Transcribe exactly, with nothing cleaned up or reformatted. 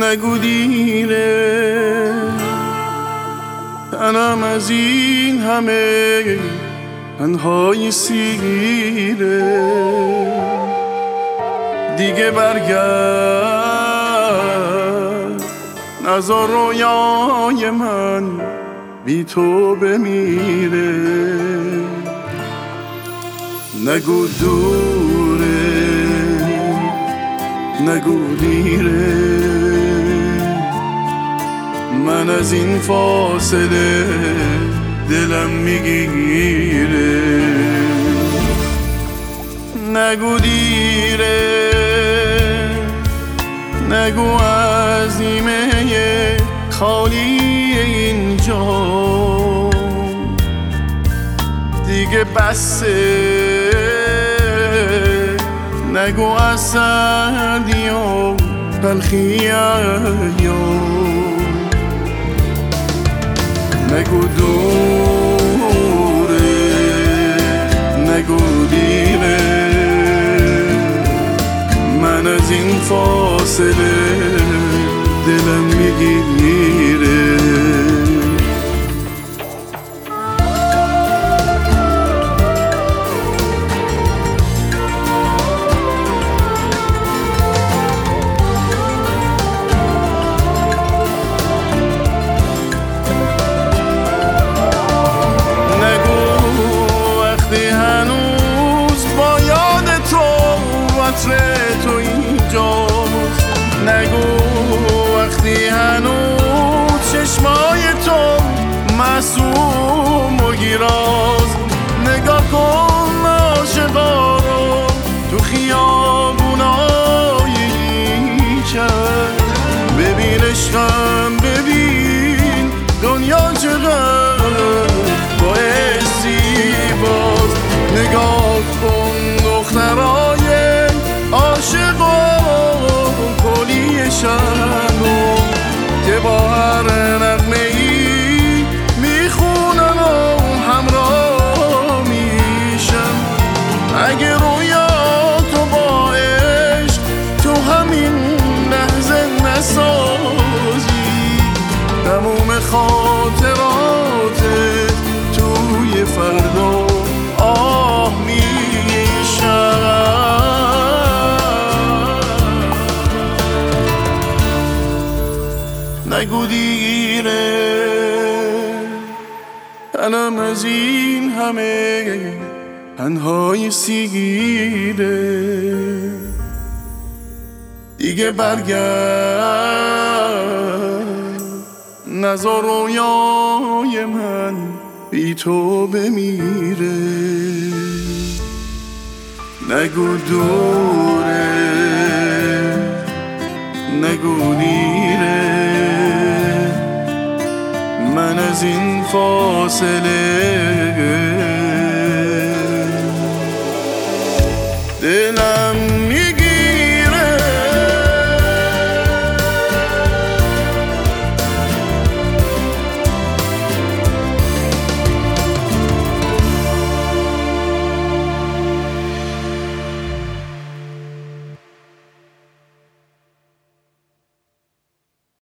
نگو دیره، تنم از این همه تنهای سیره. دیگه برگرد نذار رویای من بی تو بمیره. نگو دوره، نگو دیره، من از این فاصله دلم میگیره. نگو دیره، نگو عزیمه خالی اینجا دیگه بسه. نگو از سردی و تلخی ایام، نگو دوره، نگو دیره، من از این فاصله دلم میگیره. تو اینجاست، نگو وقتی هنوز چشمای تو معصوم و گیراز. نگاه کن عاشقا رو تو خیابونای چشم، ببین عشقم، ببین دنیا چقدر باعث زیباست. نگاه کن دخترای عاشق و کلی شنو که با هر نغمه ای میخونن و همراه میشن. اگه رویا تو با عشق تو همین لحظه نسازی، تموم خاطراتت توی فردا آه میشن. نگو دیره، تنم از این همه تنهای سیگیره. دیگه برگرد نذار رویای من بی تو بمیره. نگو دوره، نگو دیره، من از این فاصله دلم